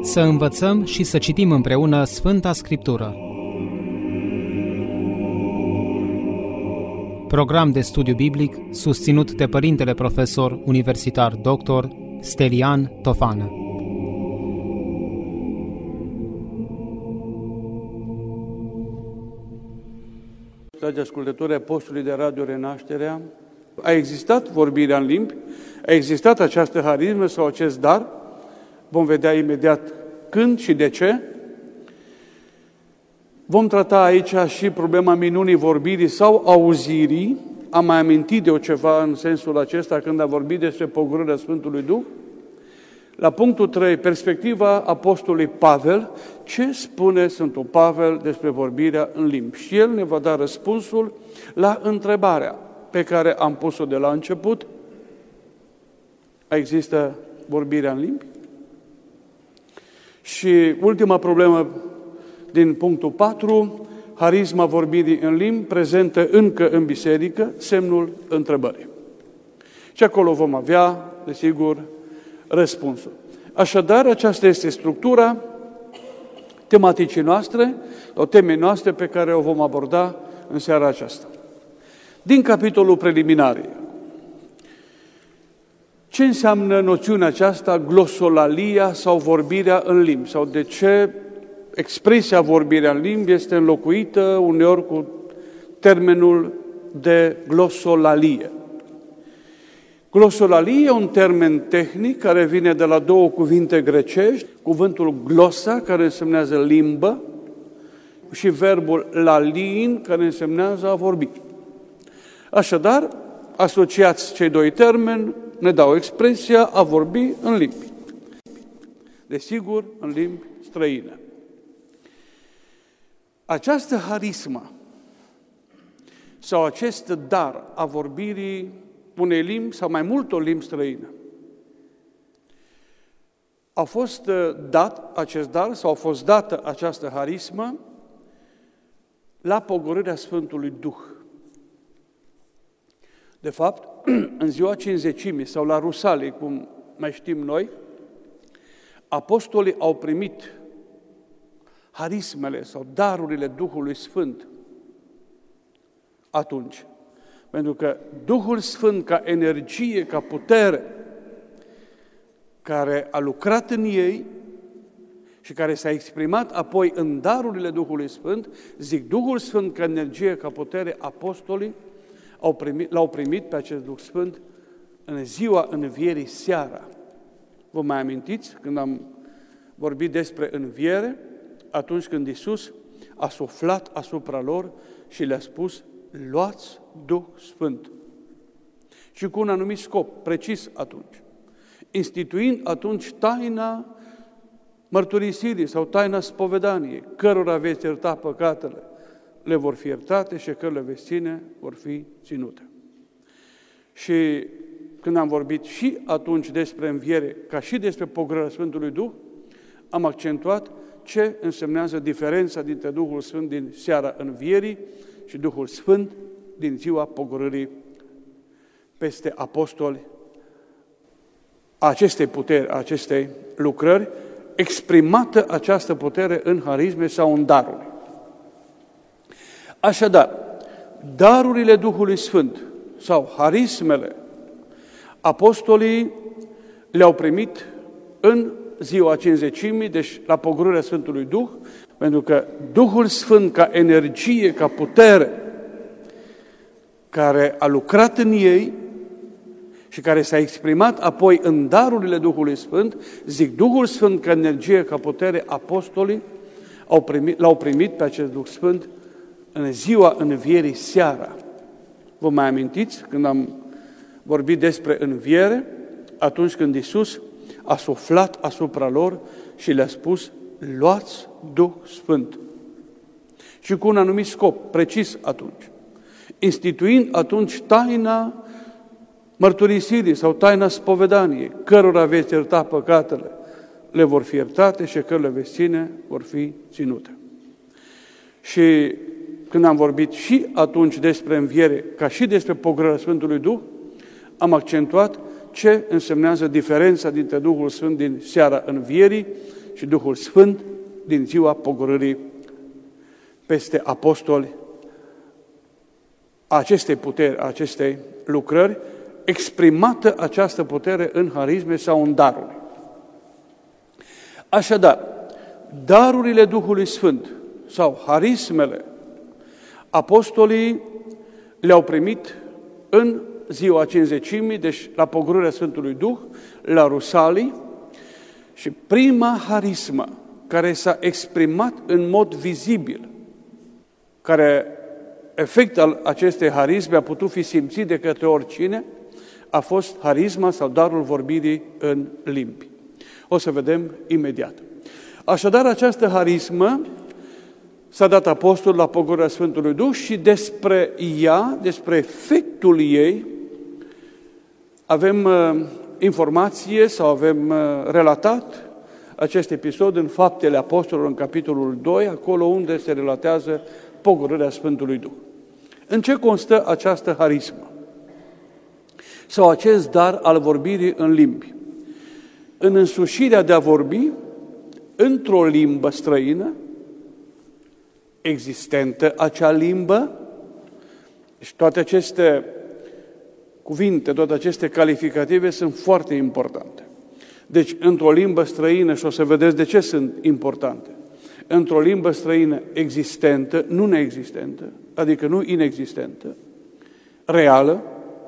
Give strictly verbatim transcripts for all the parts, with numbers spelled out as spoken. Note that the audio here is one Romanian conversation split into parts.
Să învățăm și să citim împreună Sfânta Scriptură. Program de studiu biblic susținut de Părintele Profesor Universitar doctor Stelian Tofană. Dragi ascultători ai postului de radio Renașterea, a existat vorbirea în limbi, a existat această harismă sau acest dar, vom vedea imediat când și de ce. Vom trata aici și problema minunii vorbirii sau auzirii. Am mai amintit de o ceva în sensul acesta când am vorbit despre pogorârea Sfântului Duh. La punctul trei, perspectiva apostolului Pavel, ce spune Sfântul Pavel despre vorbirea în limbi. Și el ne va da răspunsul la întrebarea pe care am pus-o de la început. Există vorbirea în limbi? Și ultima problemă din punctul patru, harisma vorbirii în limbi, prezentă încă în biserică, semnul întrebării. Și acolo vom avea, desigur, răspunsul. Așadar, aceasta este structura tematicii noastre, o teme noastre pe care o vom aborda în seara aceasta. Din capitolul preliminarii. Ce înseamnă noțiunea aceasta, glosolalia sau vorbirea în limbi? Sau de ce expresia vorbirea în limbi este înlocuită uneori cu termenul de glosolalie? Glosolalie e un termen tehnic care vine de la două cuvinte grecești, cuvântul glosa, care însemnează limbă, și verbul lalin, care însemnează a vorbi. Așadar, asociați cei doi termeni, ne dau expresia a vorbi în limbi. Desigur, în limbi străine. Această harismă sau acest dar a vorbirii unei limbi sau mai multor limbi străine a fost dat acest dar sau a fost dată această harismă la pogorârea Sfântului Duh. De fapt, în ziua Cincizecimii sau la Rusalii, cum mai știm noi, apostolii au primit harismele sau darurile Duhului Sfânt atunci. Pentru că Duhul Sfânt ca energie, ca putere, care a lucrat în ei și care s-a exprimat apoi în darurile Duhului Sfânt, zic, Duhul Sfânt ca energie, ca putere, apostolii au primit, l-au primit pe acest Duh Sfânt în ziua învierii seara. Vă mai amintiți când am vorbit despre înviere? Atunci când Iisus a suflat asupra lor și le-a spus, luați Duh Sfânt. Și cu un anumit scop, precis atunci. Instituind atunci taina mărturisirii sau taina spovedaniei, cărora veți ierta păcatele, le vor fi iertate și cărora veți ține, vor fi ținute. Și când am vorbit și atunci despre înviere, ca și despre pogorârea Sfântului Duh, am accentuat ce însemnează diferența dintre Duhul Sfânt din seara învierii și Duhul Sfânt din ziua pogorârii peste apostoli a acestei puteri, a acestei lucrări, exprimată această putere în harisme sau în daruri. Așadar, darurile Duhului Sfânt sau harismele, apostolii le-au primit în ziua Cincizecimii, deci la pogorârea Sfântului Duh, pentru că Duhul Sfânt ca energie, ca putere, care a lucrat în ei și care s-a exprimat apoi în darurile Duhului Sfânt, zic, Duhul Sfânt ca energie, ca putere, apostolii au primit, l-au primit pe acest Duh Sfânt în ziua învierii seara. Vă mai amintiți când am vorbit despre înviere? Atunci când Iisus a suflat asupra lor și le-a spus, luați Duh Sfânt. Și cu un anumit scop, precis atunci. Instituind atunci taina mărturisirii sau taina spovedaniei, cărora veți ierta păcatele, le vor fi iertate și cărora veți ține, vor fi ținute. Și când am vorbit și atunci despre înviere, ca și despre pogorârea Sfântului Duh, am accentuat ce însemnează diferența dintre Duhul Sfânt din seara învierii și Duhul Sfânt din ziua pogorârii peste apostoli acestei puteri, acestei lucrări, exprimată această putere în harisme sau în daruri. Așadar, darurile Duhului Sfânt sau harismele, apostolii le-au primit în ziua Cincizecimii, deci la pogorârea Sfântului Duh, la Rusalii, și prima harismă care s-a exprimat în mod vizibil, care efect al acestei harisme a putut fi simțit de către oricine, a fost harisma sau darul vorbirii în limbi. O să vedem imediat. Așadar, această harismă s-a dat apostol la pogorârea Sfântului Duh și despre ea, despre efectul ei, avem uh, informație sau avem uh, relatat acest episod în Faptele Apostolilor, în capitolul doi, acolo unde se relatează pogorârea Sfântului Duh. În ce constă această harismă? Sau acest dar al vorbirii în limbi? În însușirea de a vorbi într-o limbă străină, existentă acea limbă, și toate aceste cuvinte, toate aceste calificative sunt foarte importante. Deci, într-o limbă străină, și o să vedeți de ce sunt importante, într-o limbă străină existentă, nu neexistentă, adică nu inexistentă, reală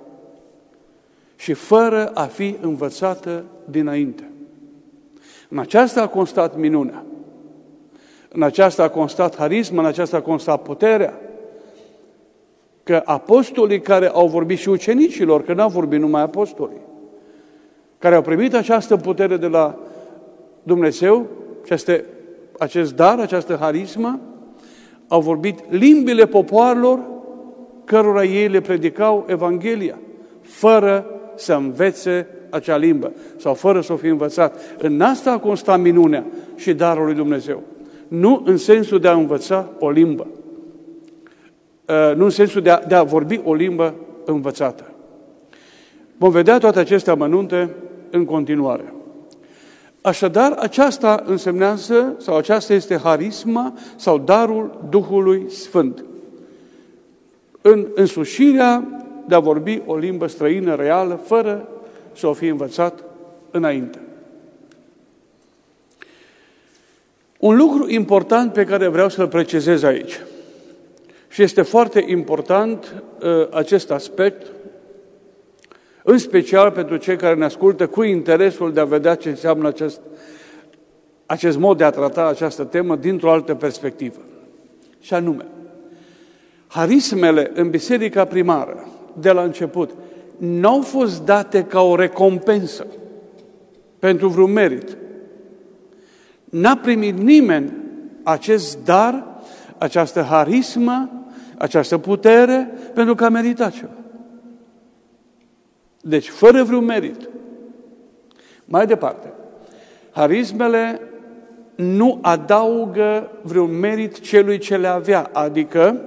și fără a fi învățată dinainte. În aceasta a constat minunea, în aceasta a constat harisma, în aceasta a constat puterea, că apostolii care au vorbit și ucenicilor, că n-au vorbit numai apostolii, care au primit această putere de la Dumnezeu, aceste, acest dar, această harismă, au vorbit limbile popoarelor cărora ei le predicau Evanghelia, fără să învețe acea limbă sau fără să o fi învățat. În asta a constat minunea și darul lui Dumnezeu. Nu în sensul de a învăța o limbă, nu în sensul de a, de a vorbi o limbă învățată. Vom vedea toate aceste amănunte în continuare. Așadar, aceasta însemnează, sau aceasta este harisma sau darul Duhului Sfânt. În însușirea de a vorbi o limbă străină reală, fără să o fi învățat înainte. Un lucru important pe care vreau să-l precizez aici, și este foarte important uh, acest aspect, în special pentru cei care ne ascultă cu interesul de a vedea ce înseamnă acest, acest mod de a trata această temă dintr-o altă perspectivă. Și anume, harismele în biserica primară, de la început, nu au fost date ca o recompensă pentru vreun merit. N-a primit nimeni acest dar, această harismă, această putere, pentru că a meritat ceva. Deci, fără vreun merit. Mai departe, harismele nu adaugă vreun merit celui ce le avea, adică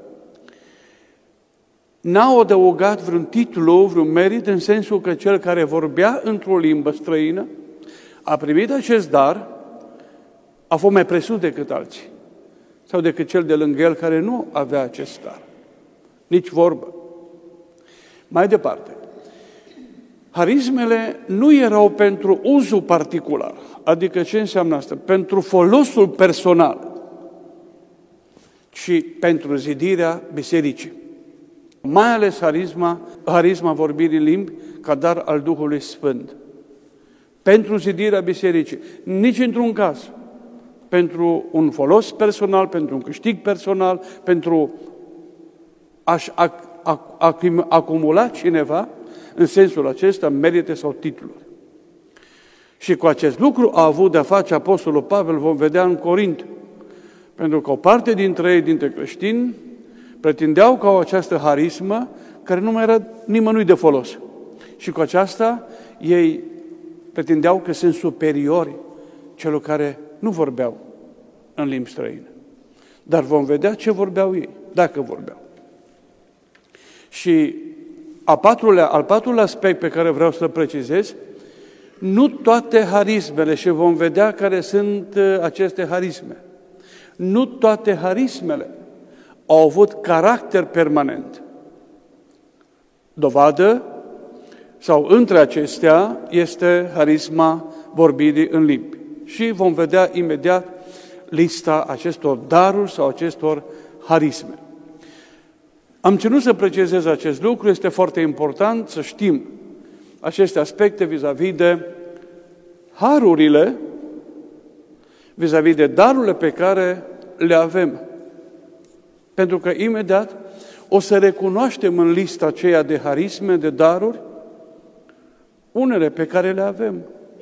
n-au adăugat vreun titlu, vreun merit, în sensul că cel care vorbea într-o limbă străină a primit acest dar, a fost mai presus decât alții, sau decât cel de lângă el care nu avea acest dar. Nici vorbă. Mai departe, harismele nu erau pentru uzul particular, adică ce înseamnă asta? Pentru folosul personal, ci pentru zidirea bisericii. Mai ales harisma, harisma vorbirii limbi ca dar al Duhului Sfânt. Pentru zidirea bisericii. Nici într-un caz. Pentru un folos personal, pentru un câștig personal, pentru a-și acumula cineva, în sensul acesta, merite sau titluri. Și cu acest lucru a avut de-a face Apostolul Pavel, vom vedea în Corint, pentru că o parte dintre ei, dintre creștini, pretindeau că au această harismă care nu mai era nimănui de folos. Și cu aceasta ei pretindeau că sunt superiori celor care nu vorbeau în limbi străine. Dar vom vedea ce vorbeau ei, dacă vorbeau. Și A patrulea, al patrulea aspect pe care vreau să-l precizez, nu toate harismele, și vom vedea care sunt aceste harisme, nu toate harismele au avut caracter permanent. Dovadă, sau între acestea, este harisma vorbirii în limbi. Și vom vedea imediat lista acestor daruri sau acestor harisme. Am ținut să precizez acest lucru, este foarte important să știm aceste aspecte vis-a-vis de harurile, vis-a-vis de darurile pe care le avem. Pentru că imediat o să recunoaștem în lista aceea de harisme, de daruri, unele pe care le avem.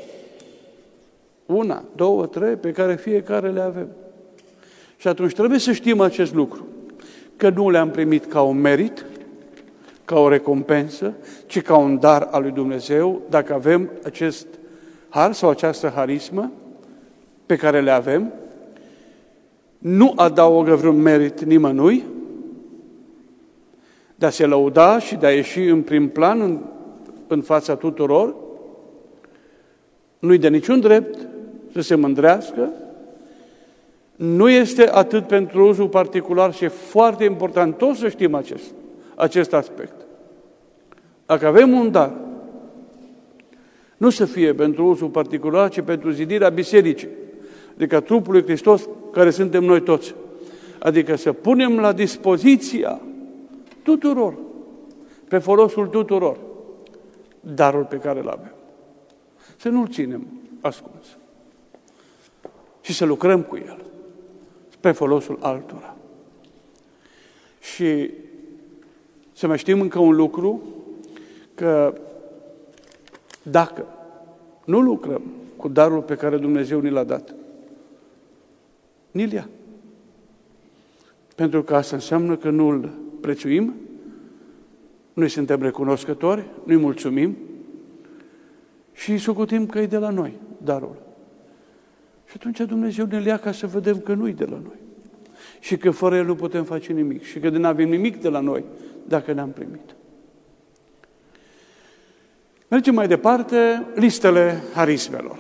Una, două, trei, pe care fiecare le avem. Și atunci trebuie să știm acest lucru, că nu le-am primit ca un merit, ca o recompensă, ci ca un dar al lui Dumnezeu, dacă avem acest har sau această harismă pe care le avem, nu adaugă vreun merit nimănui, de a se lăuda și de a ieși în prim plan în, în fața tuturor, nu-i de niciun drept să se mândrească, nu este atât pentru uzul particular și e foarte important tot să știm acest, acest aspect. Dacă avem un dar, nu să fie pentru uzul particular, ci pentru zidirea bisericii, adică trupul lui Hristos, care suntem noi toți. Adică să punem la dispoziția tuturor, pe folosul tuturor, darul pe care îl avem. Să nu-l ținem ascuns, și să lucrăm cu el, pe folosul altora. Și să mai știm încă un lucru, că dacă nu lucrăm cu darul pe care Dumnezeu ni l-a dat, ni-l ia. Pentru că asta înseamnă că nu îl prețuim, noi suntem recunoscători, nu-i mulțumim și îi socotim că e de la noi darul. Și atunci Dumnezeu ne-l ia ca să vedem că nu e de la noi. Și că fără el nu putem face nimic. Și că nu avem nimic de la noi dacă ne-am primit. Mergem mai departe, listele harismelor.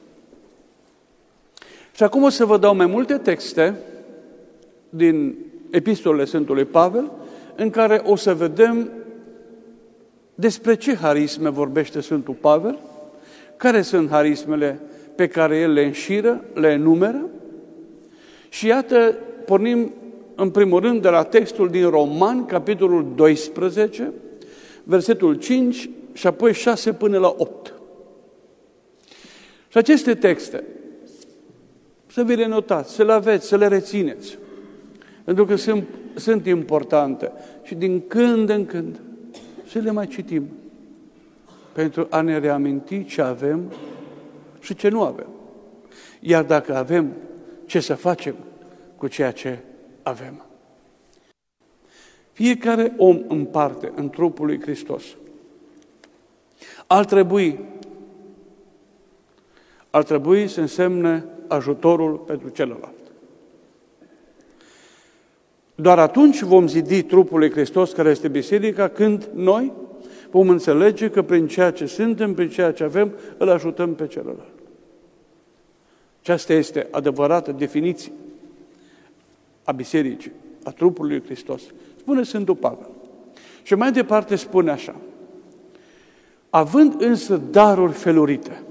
Și acum o să vă dau mai multe texte din epistolele Sfântului Pavel, în care o să vedem despre ce harisme vorbește Sfântul Pavel, care sunt harismele pe care el le înșiră, le enumeră. Și iată, pornim în primul rând de la textul din Roman, capitolul doisprezece, versetul cinci și apoi șase până la opt. Și aceste texte, să vi le notați, să le aveți, să le rețineți, pentru că sunt, sunt importante și din când în când să le mai citim pentru a ne reaminti ce avem și ce nu avem. Iar dacă avem, ce să facem cu ceea ce avem. Fiecare om în parte, în trupul lui Hristos, ar trebui, ar trebui să însemne ajutorul pentru celălalt. Doar atunci vom zidi trupul lui Hristos, care este biserica, când noi vom înțelege că prin ceea ce suntem, prin ceea ce avem, îl ajutăm pe celălalt. Aceasta este adevărată definiție a bisericii, a trupului lui Hristos. Spune Sfântul Pavel. Și mai departe spune așa: având însă daruri felurite,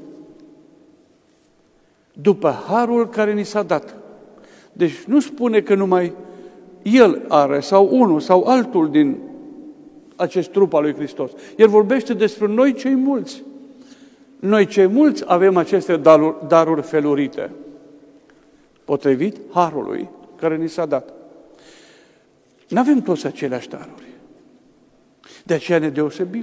după harul care ni s-a dat. Deci nu spune că numai el are, sau unul, sau altul din acest trup al lui Hristos. El vorbește despre noi cei mulți. Noi cei mulți avem aceste daruri, daruri felurite, potrivit harului care ni s-a dat. Nu avem toți aceleași daruri. De aceea ne deosebim.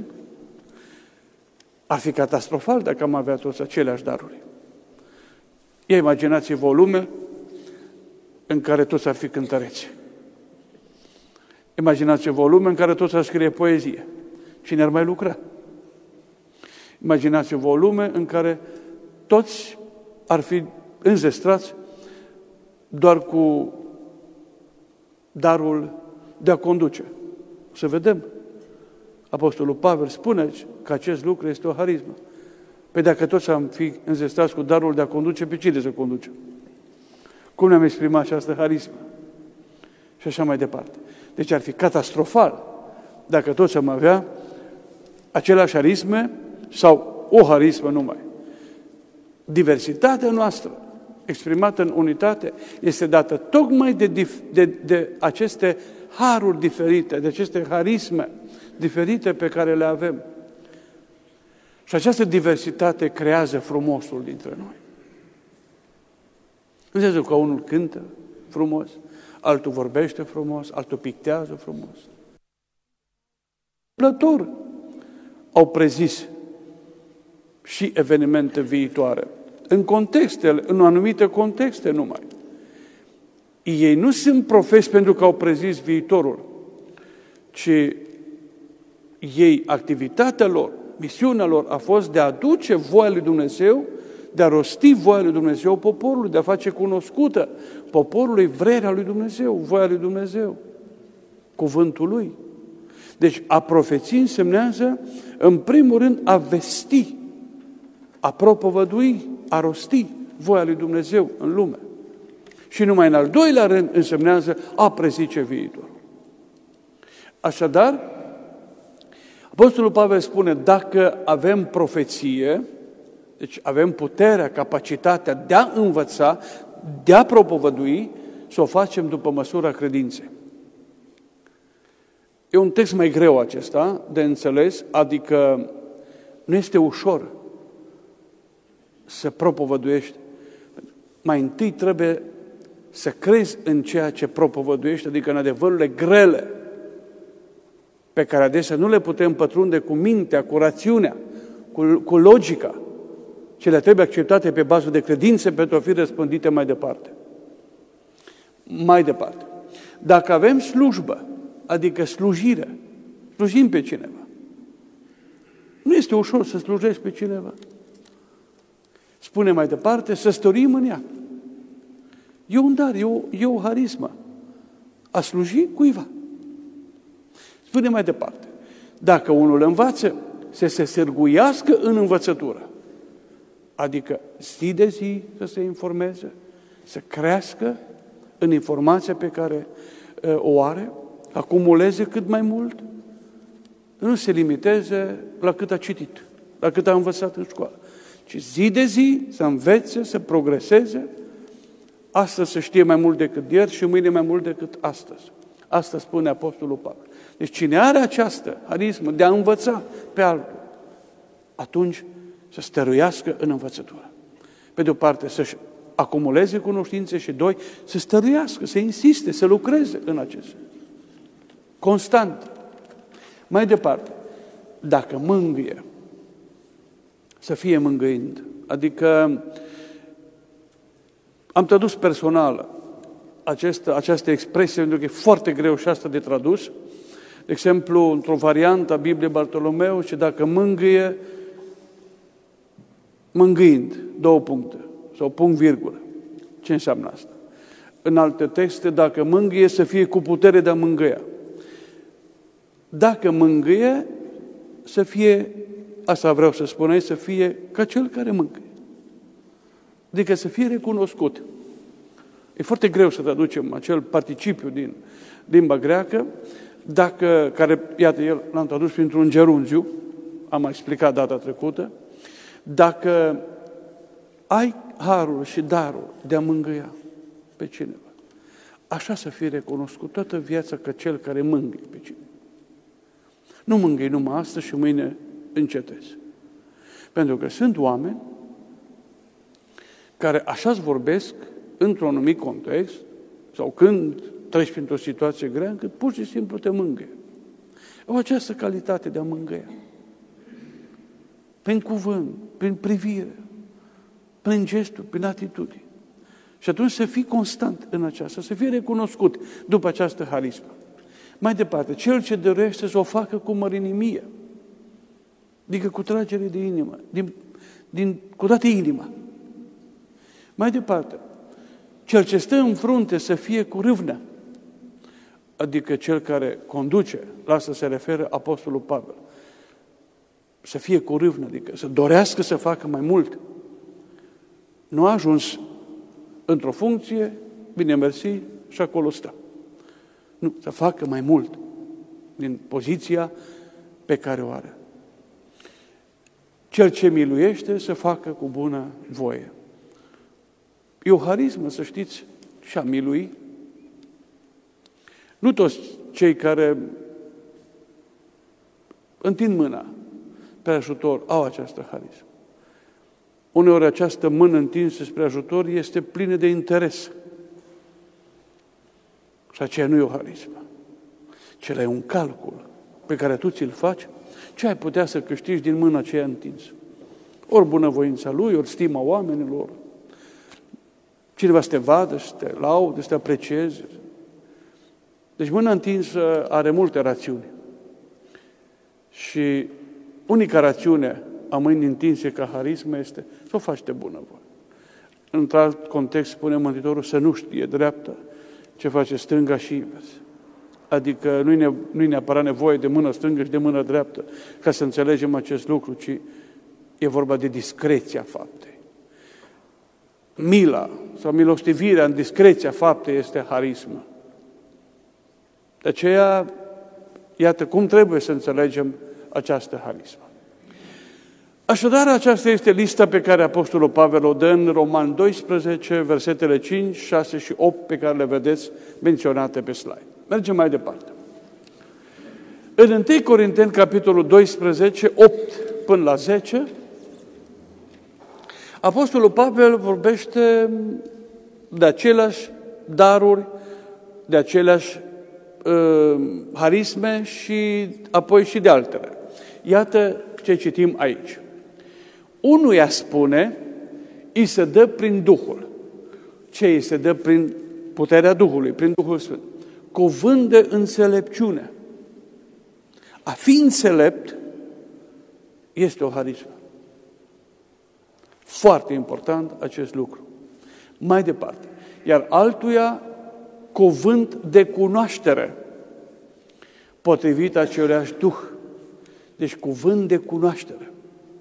Ar fi catastrofal dacă am avea toți aceleași daruri. Ia imaginați-vă o lume în care toți ar fi cântăreți. Imaginați-vă o lume în care toți ar scrie poezie. Cine ar mai lucra? Imaginați-vă o lume în care toți ar fi înzestrați doar cu darul de a conduce. Să vedem Apostolul Pavel spune că acest lucru este o harismă. Păi dacă toți am fi înzestați cu darul de a conduce, pe cine să conducem? Cum ne-am exprimat această harismă? Și așa mai departe. Deci ar fi catastrofal dacă toți am avea aceleași harisme sau o harismă numai. Diversitatea noastră, exprimată în unitate, este dată tocmai de, de, de aceste haruri diferite, de aceste harisme diferite pe care le avem. Și această diversitate creează frumosul dintre noi. Nu înseamnă că unul cântă frumos, altul vorbește frumos, altul pictează frumos. Plător au prezis și evenimente viitoare, în contextele, în anumite contexte numai. Ei nu sunt profeți pentru că au prezis viitorul, ci ei, activitatea lor, misiunea lor a fost de a aduce voia lui Dumnezeu, de a rosti voia lui Dumnezeu poporului, de a face cunoscută poporului vrerea lui Dumnezeu, voia lui Dumnezeu, cuvântul lui. Deci a profeți însemnează, în primul rând, a vesti, a propovădui, a rosti voia lui Dumnezeu în lume. Și numai în al doilea rând însemnează a prezice viitorul. Așadar, Apostolul Pavel spune, dacă avem profeție, deci avem puterea, capacitatea de a învăța, de a propovădui, să o facem după măsura credinței. E un text mai greu acesta de înțeles, adică nu este ușor să propovăduiești. Mai întâi trebuie să crezi în ceea ce propovăduiești, adică în adevărurile grele, pe care adesea nu le putem pătrunde cu mintea, cu rațiunea, cu, cu logica. Cele trebuie acceptate pe bază de credințe pentru a fi răspândite mai departe. Mai departe. Dacă avem slujbă, adică slujire, slujim pe cineva. Nu este ușor să slujești pe cineva. Spune mai departe, să stărim în ea. E un dar, e o, e o harismă. A sluji cuiva. Spune mai departe, dacă unul învață, să se sârguiască în învățătură. Adică zi de zi să se informeze, să crească în informația pe care uh, o are, acumuleze cât mai mult, nu se limiteze la cât a citit, la cât a învățat în școală, ci zi de zi să învețe, să progreseze, astăzi să știe mai mult decât ieri și mâine mai mult decât astăzi. Asta spune Apostolul Pavel. Deci cine are această harismă de a învăța pe altul, atunci să stăruiască în învățătură. Pe de o parte să-și acumuleze cunoștințe și doi, să stăruiască, să insiste, să lucreze în acest sens. Constant. Mai departe, dacă mângâie, să fie mângâind. Adică am tradus personal această, această expresie, pentru că e foarte greu și asta de tradus. De exemplu, într-o variantă a Bibliei Bartolomeu, și dacă mângâie, mângâind, două puncte, sau punct virgulă. Ce înseamnă asta? În alte texte, dacă mângâie, să fie cu putere de a mângâia. Dacă mângâie, să fie, asta vreau să spun aici, să fie ca cel care mângâie. Adică să fie recunoscut. E foarte greu să traducem acel participiu din limba greacă, dacă, care, iată, el l-am tradus printr-un gerundiu, am mai explicat data trecută, dacă ai harul și darul de a mângâia pe cineva, așa să fie recunoscut toată viața ca cel care mângâie pe cineva. Nu mângâi numai astăzi și mâine încetezi. Pentru că sunt oameni care așa-ți vorbesc într-un anumit context sau când treci printr-o situație grea, încât pur și simplu te mângâie. Au această calitate de a mângâia. Prin cuvânt, prin privire, prin gesturi, prin atitudini. Și atunci să fii constant în aceasta, să fii recunoscut după această harismă. Mai departe, cel ce dorește să o facă cu mărinimie, adică cu tragere de inimă, din, din, cu toată inima. Mai departe, cel ce stă în frunte să fie cu râvnă, adică cel care conduce, la asta se referă Apostolul Pavel, să fie cu râvnă, adică să dorească să facă mai mult. Nu a ajuns într-o funcție, bine mersi, și acolo stă. Nu, să facă mai mult din poziția pe care o are. Cel ce miluiește să facă cu bună voie. E o harismă, să știți, și a milui. Nu toți cei care întind mâna pe ajutor au această harismă. Uneori această mână întinsă spre ajutor este plină de interes. Și aceea nu e o harismă. Cel e un calcul pe care tu ți-l faci, ce ai putea să câștigi din mâna aceea întinsă. Ori bunăvoința lui, ori stima oamenilor. Cineva să te vadă, să te laude, să te aprecieze. Deci mâna întinsă are multe rațiuni. Și unica rațiune a mâinii întinse ca harismă este să o faci de bunăvoie. Într-alt context spune Mântuitorul să nu știe dreapta ce face stânga și invers. Adică nu-i, ne, nu-i neapărat nevoie de mână stângă și de mână dreaptă ca să înțelegem acest lucru, ci e vorba de discreția faptei. Mila sau milostivirea în discreția faptei este harismă. De aceea, iată cum trebuie să înțelegem această harismă. Așadar, aceasta este lista pe care Apostolul Pavel o dă în Roman doisprezece, versetele cinci, șase și opt, pe care le vedeți menționate pe slide. Mergem mai departe. În întâi Corinteni, capitolul doisprezece, opt până la zece, Apostolul Pavel vorbește de aceleași daruri, de aceleași uh, harisme și apoi și de altele. Iată ce citim aici. Unuia spune, îi se dă prin Duhul. Ce îi se dă prin puterea Duhului, prin Duhul Sfânt? Cuvânt de înțelepciune. A fi înțelept este o harismă. Foarte important acest lucru. Mai departe. Iar altuia, cuvânt de cunoaștere, potrivit aceluiași Duh. Deci cuvânt de cunoaștere.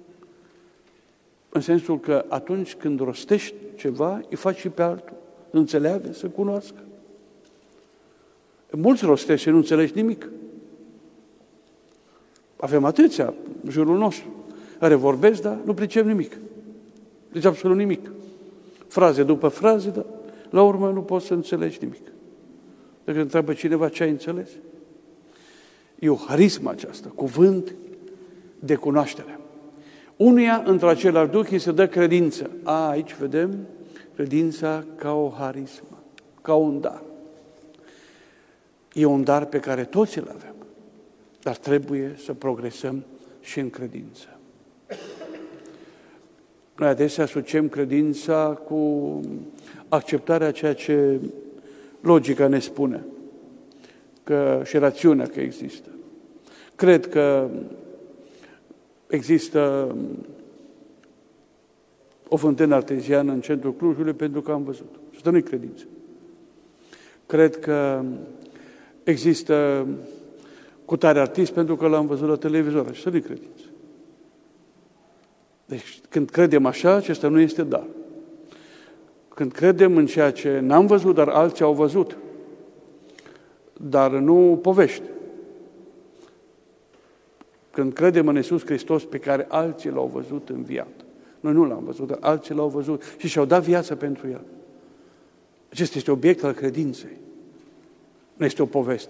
În sensul că atunci când rostești ceva, îi faci și pe altul. Să înțeleagă, să cunoască. Mulți rostești și nu înțelegi nimic. Avem atâția în jurul nostru care vorbesc, dar nu pricep nimic. Deci absolut nimic. Fraze după fraze, dar la urmă nu poți să înțelegi nimic. Dacă întreabă cineva ce ai înțeles, e o harismă aceasta, cuvânt de cunoaștere. Unuia, într același Duh, îi se dă credință. A, aici vedem credința ca o harismă, ca un dar. E un dar pe care toți îl avem, dar trebuie să progresăm și în credință. Noi adesea asociem credința cu acceptarea ceea ce logica ne spune, că și rațiunea că există. Cred că există o fântână arteziană în centrul Clujului pentru că am văzut. Și asta nu-i credință. Cred că există cutare artist pentru că l-am văzut la televizor. Și asta nu-i credință. Deci când credem așa, acesta nu este dar. Când credem în ceea ce n-am văzut, dar alții au văzut, dar nu povești. Când credem în Iisus Hristos pe care alții l-au văzut înviat. Noi nu l-am văzut, dar alții l-au văzut și și-au dat viața pentru el. Acesta este obiect al credinței. Nu este o poveste.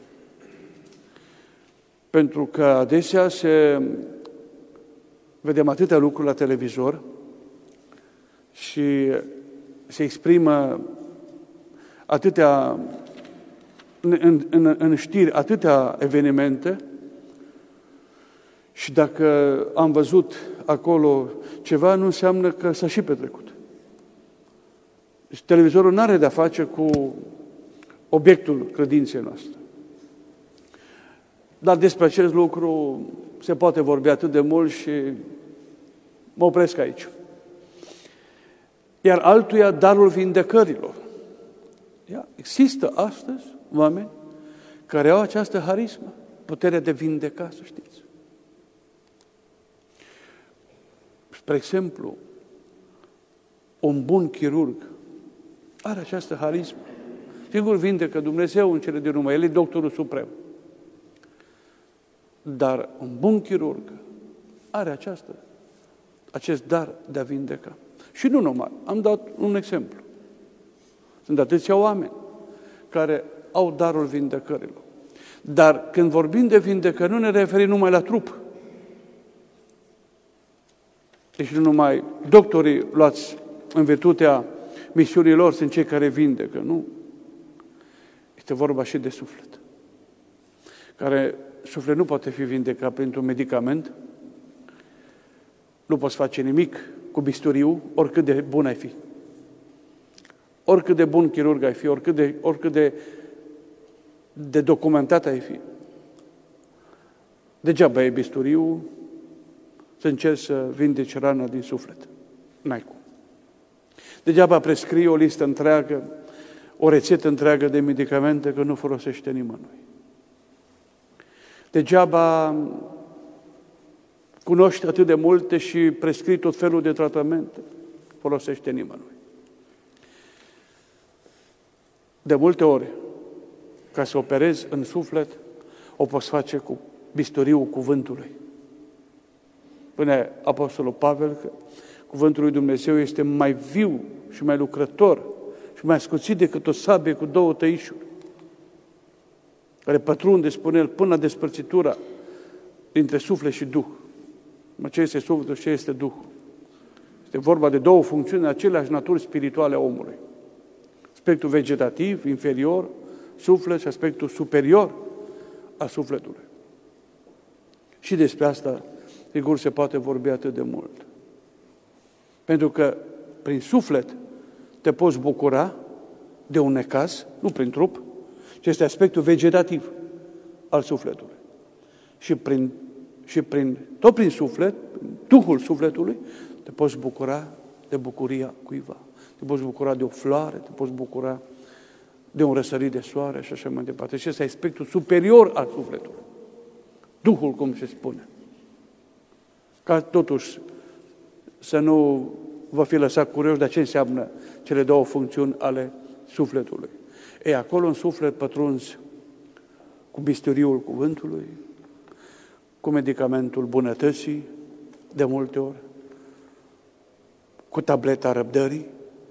Pentru că adesea se vedem atâtea lucruri la televizor și se exprimă atâtea în, în, în știri, atâtea evenimente și dacă am văzut acolo ceva, nu înseamnă că s-a și petrecut. Deci televizorul nu are de-a face cu obiectul credinței noastre. Dar despre acest lucru se poate vorbi atât de mult și mă opresc aici. Iar altuia darul vindecărilor. Există astăzi oameni care au această harismă, puterea de vindeca, să știți. Spre exemplu, un bun chirurg are această harismă. Sigur, vindecă Dumnezeu în cele din urmă, El e doctorul suprem. Dar un bun chirurg are această, acest dar de a vindeca. Și nu numai. Am dat un exemplu. Sunt atâția oameni care au darul vindecărilor. Dar când vorbim de vindecă, nu ne referim numai la trup. Deci nu numai doctorii luați în virtutea misiunii lor sunt cei care vindecă, nu. Este vorba și de suflet. Care suflet nu poate fi vindecat printr-un medicament. Nu poți face nimic cu bisturiu, oricât de bun ai fi. Oricât de bun chirurg ai fi, oricât de, oricât de, de documentat ai fi. Degeaba ai bisturiu să încerci să vindeci rana din suflet. N-ai cum. Degeaba prescrii o listă întreagă, o rețetă întreagă de medicamente, că nu folosește nimănui. Degeaba cunoști atât de multe și prescrii tot felul de tratamente, folosește nimănui. De multe ori, ca să operezi în suflet, o poți face cu bisturiul cuvântului. Spune Apostolul Pavel că cuvântul lui Dumnezeu este mai viu și mai lucrător și mai ascuțit decât o sabie cu două tăișuri, care pătrunde, spune el, până la despărțitura dintre suflet și duh. Mă, ce este sufletul și ce este duhul? Este vorba de două funcțiuni, aceleași naturi spirituale a omului. Aspectul vegetativ, inferior, suflet, și aspectul superior al sufletului. Și despre asta, sigur, se poate vorbi atât de mult. Pentru că prin suflet te poți bucura de un necaz, nu prin trup, ci este aspectul vegetativ al sufletului. Și, prin, și prin, tot prin suflet, Duhul sufletului, te poți bucura de bucuria cuiva. Te poți bucura de o floare, te poți bucura de un răsărit de soare și așa mai departe. Și este aspectul superior al sufletului. Duhul, cum se spune. Ca totuși să nu vă fi lăsat curios de ce înseamnă cele două funcțiuni ale sufletului. E, acolo în suflet pătrunzi cu bisturiul cuvântului, cu medicamentul bunătății, de multe ori, cu tableta răbdării,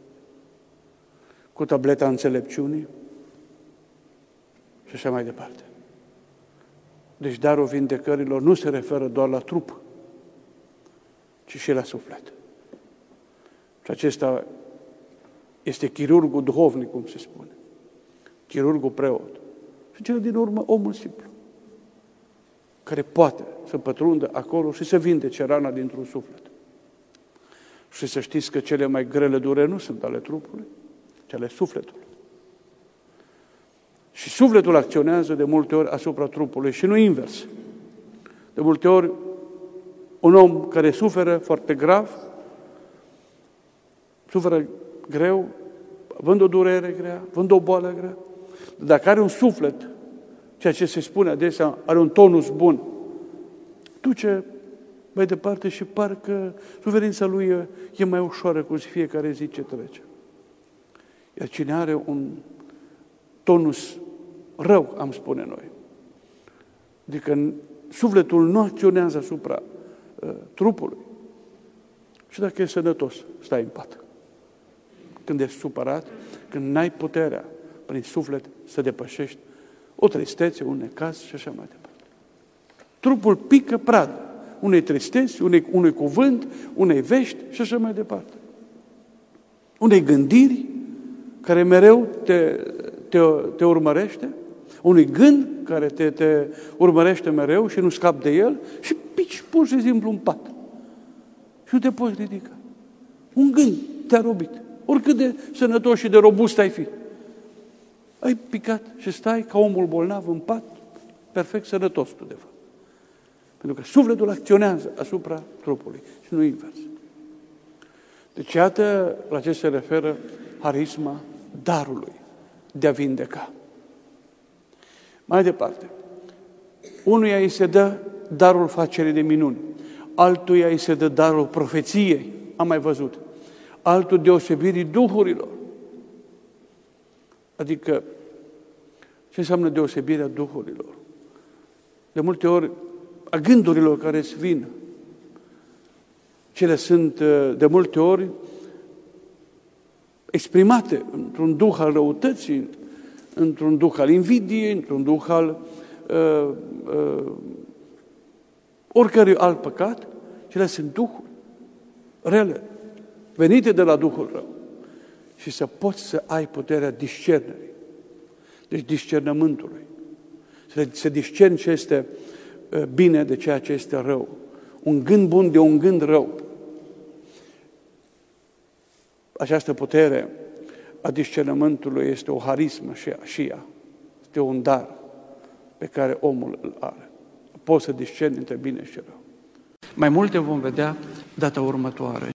cu tableta înțelepciunii și așa mai departe. Deci darul vindecărilor nu se referă doar la trup, ci și la suflet. Și acesta este chirurgul duhovnic, cum se spune. Chirurgul preot. Și cel din urmă, omul simplu, care poate să pătrundă acolo și să vindece rana dintr-un suflet. Și să știți că cele mai grele dureri nu sunt ale trupului, ci ale sufletului. Și sufletul acționează de multe ori asupra trupului și nu invers. De multe ori, un om care suferă foarte grav, suferă greu, având o durere grea, având o boală grea, dacă are un suflet, ceea ce se spune adesea, are un tonus bun, duce mai departe și parcă suferința lui e, e mai ușoară cu fiecare zi ce trece. Iar cine are un tonus rău, am spune noi, adică sufletul nu acționează asupra uh, trupului, și dacă e sănătos, stai în pat. Când ești supărat, când n-ai puterea prin suflet să depășești o tristețe, un necaz și așa mai departe. Trupul pică pradă unei tristeți, unei, unui cuvânt, unei vești și așa mai departe. Unei gândiri care mereu te, te, te urmărește, unui gând care te, te urmărește mereu și nu scapi de el și pici pur și simplu în pat. Și nu te poți ridica. Un gând te-a robit. Oricât de sănătos și de robust ai fi. Ai picat și stai ca omul bolnav în pat, perfect sănătos tu, de fapt. Pentru că sufletul acționează asupra trupului și nu invers. Deci, iată la ce se referă harisma darului de a vindeca. Mai departe, unuia îi se dă darul facerii de minuni, altuia îi se dă darul profeției, am mai văzut, altul deosebirii duhurilor. Adică, ce înseamnă deosebirea duhurilor? De multe ori, a gândurilor care îți vin. Cele sunt, de multe ori, exprimate într-un duh al răutății, într-un duh al invidiei, într-un duh al uh, uh, oricărui alt păcat. Cele sunt duhuri rele, venite de la Duhul rău. Și să poți să ai puterea discernerii. Deci discernământului. Să, să discerni ce este bine de ceea ce este rău. Un gând bun de un gând rău. Această putere a discernământului este o harismă și, și ea. Este un dar pe care omul îl are. Poți să discerni între bine și rău. Mai multe vom vedea data următoare.